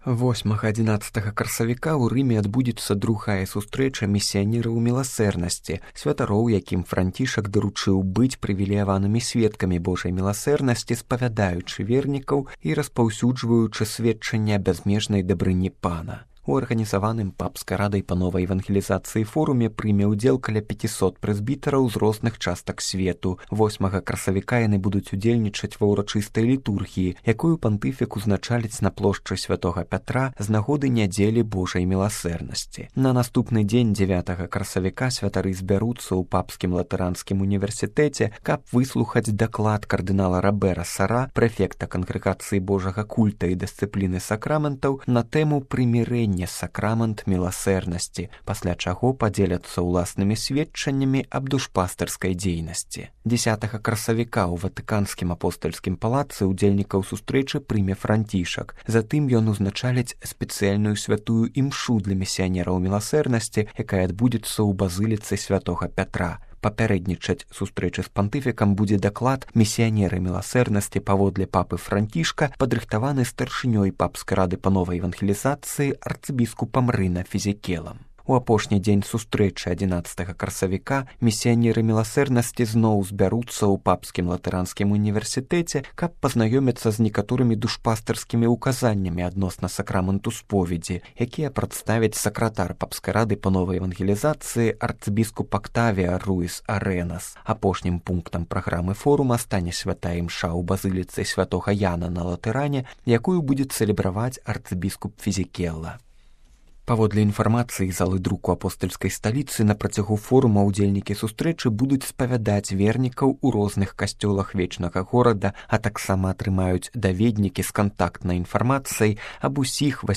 8-11 красавіка ў Рыме адбудзецца другая сустрэча місіянераў міласэрнасці, святароў, якім Францішак даручыў быць прывілеяванымі сведкамі Божай міласэрнасці, спавядаючы вернікаў і распаўсюджваючы сведчанне бязмежнай дабрыні Пана. У арганізаваным папскай радай па новай евангелізацыі форуме прыме ўдзел каля 500 прэзбітараў з розных частак свету. 8 красавіка яны будуць удзельнічаць ва ўрачыстай літургіі, якую пантыфік узначаліць на плошчы святога Пятра з нагоды нядзелі Божай міласэрнасці. На наступны дзень 9 красавіка святары збяруцца ў папскім латаранскім універсітэце, каб выслухаць даклад кардынала Робера Сара, прэфекта кангрэгацыі Божага культа і дысцыпліны сакраментаў на тэму прымірэння сакрамент міласэрнасці, пасля чаго падзеляцца ўласнымі сведчаннямі аб душпастырскай дзейнасці. 10 красавіка ў Ватыканскім апостальскім палацы удзельнікаў сустрэчы прыме Францішак. Затым ён узначаліць спецыяльную святую імшу для місіянераў міласэрнасці, якая адбудзецца ў базыліцы святога Пятра. Папярэднічаць сустрэчы з пантыфікам будзе даклад «Місіянеры міласэрнасці паводле папы Францішка», падрыхтаваны старшынёй папскай рады па новай евангелізацыі арцыбіскупам Рына Фізікелам. У апошні дзень сустрэчы 11 красавіка місіянеры міласэрнасці зноў збяруцца ў папскім латаранскім універсітэце, каб пазнаёміцца з некаторымі душпастырскімі ўказаннямі адносна сакраменту споведзі, якія прадставіць сакратар папскай рады па новай евангелізацыі арцыбіскуп Октавіа Руіс Аренас. Апошнім пунктам праграмы форума стане святая імша ў базыліцы святога Яна на Латэране, якую будзе цэлебраваць арцыбіскуп Фізікелла. Паводле інфармацыі залы друку апостальскай сталіцы, на працягу форума ўдзельнікі сустрэчы будуць спавядаць вернікаў у розных касцёлах вечнага горада, а таксама атрымаюць даведнікі з кантактнай інфармацыяй аб усіх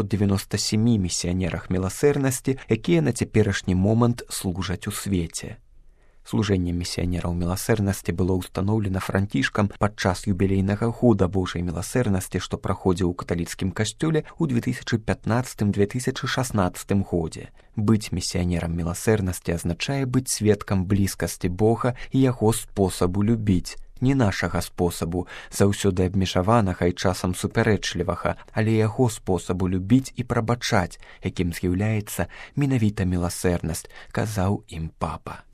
897 місіянерах міласэрнасці, якія на цяперашні момант служаць у свеце. Служэнне місіянераў міласэрнасці было ўстаноўлена Францішкам падчас юбілейнага года Божай міласэрнасці, што праходзіў у каталіцкім касцёле ў 2015-2016 годзе. Быць місіянерам міласэрнасці азначае быць сведкам блізкасці Бога і яго спосабу любіць. Не нашага спосабу, заўсёды абмежаванага і часам супярэчлівага, але яго спосабу любіць і прабачаць, якім з'яўляецца менавіта міласэрнасць, казаў ім папа.